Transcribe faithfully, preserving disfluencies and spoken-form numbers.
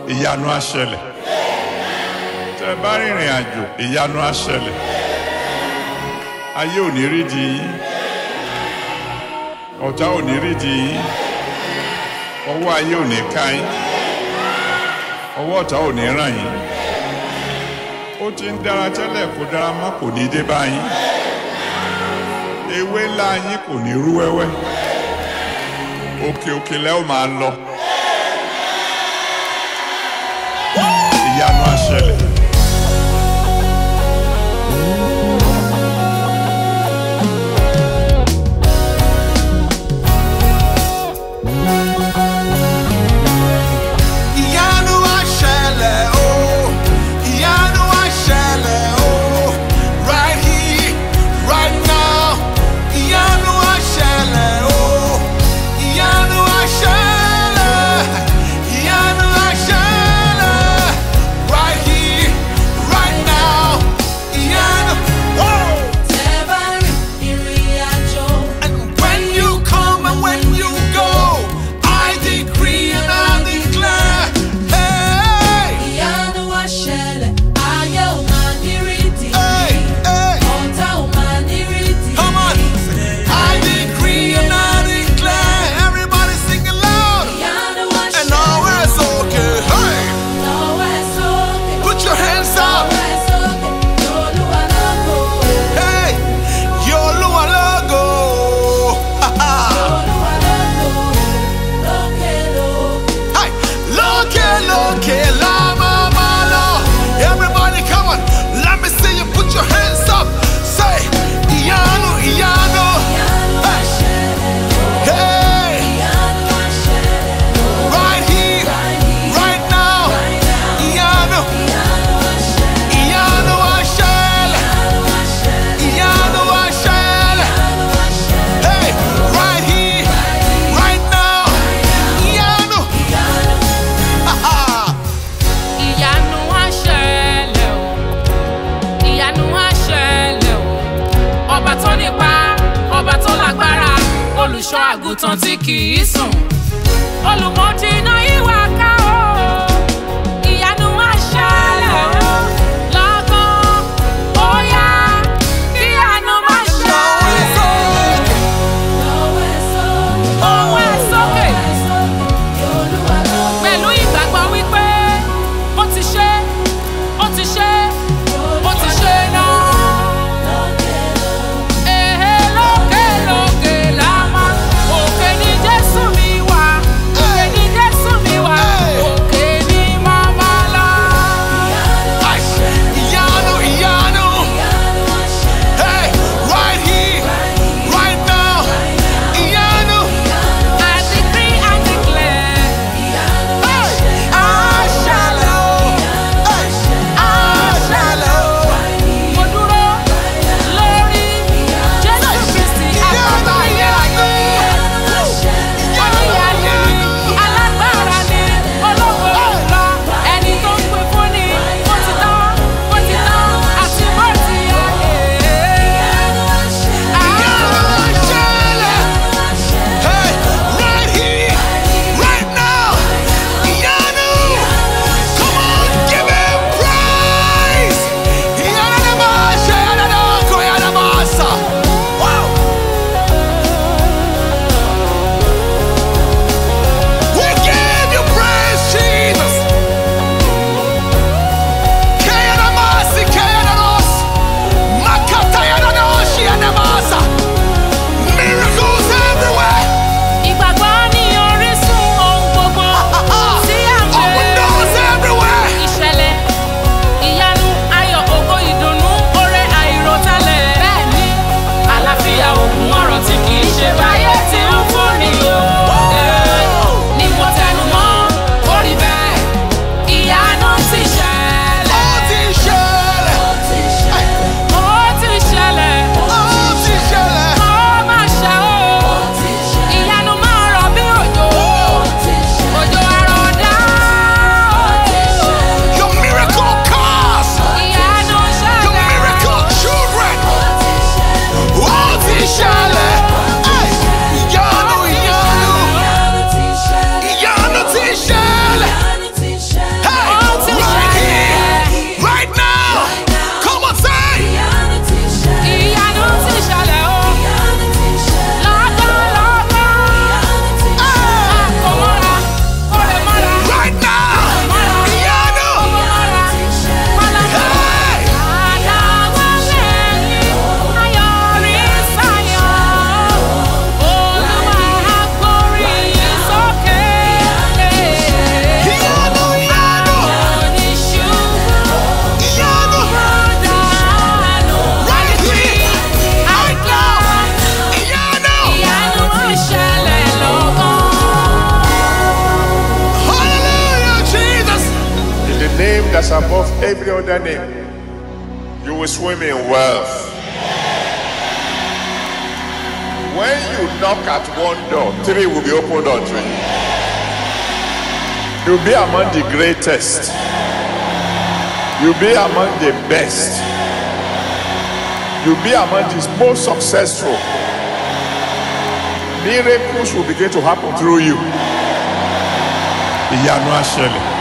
ìyanu á ṣẹlẹ̀. Tẹ́ bá rìnrìn àjò, ìyanu á ṣẹlẹ̀. Ayé ò ní rídìí yín. Ọ̀tá ò ní rídìí yín. Ọwọ́ ayé ò ní ká yín. Ọwọ́ ọ̀tá ò ní ràn yín. Ó ti ń dára tẹ́lẹ̀ kó dára mọ́ kò ní dé bá yín. Ewé ńlá yín kò ní rú wẹ́wẹ́. Òkè òkè lẹ́ ò máa lọ. Ìyanu á ṣẹlẹ̀. Olùṣọ́ àgùntàn tí kì í sùn, olùmọ̀jìnà ìwà ká o, ìyanu á ṣẹlẹ̀ o, lọ́gán ó yá kí ìyanu má ṣẹlẹ̀. Ọwọ́ ẹ̀ sókè pẹ̀lú ìgbàgbọ́ wípé ó ti ṣe, ó ti ṣe, ó ti ṣe náà. Èhè lókè lókè la máa òkè ní Jésù mi. that's above every other name. You will swim in wealth. When you knock at one door, three will be opened unto you. You'll be among the greatest. You'll be among the best. You'll be among the most successful. Miracles will begin to happen through you. Ìyanu á ṣẹlẹ̀.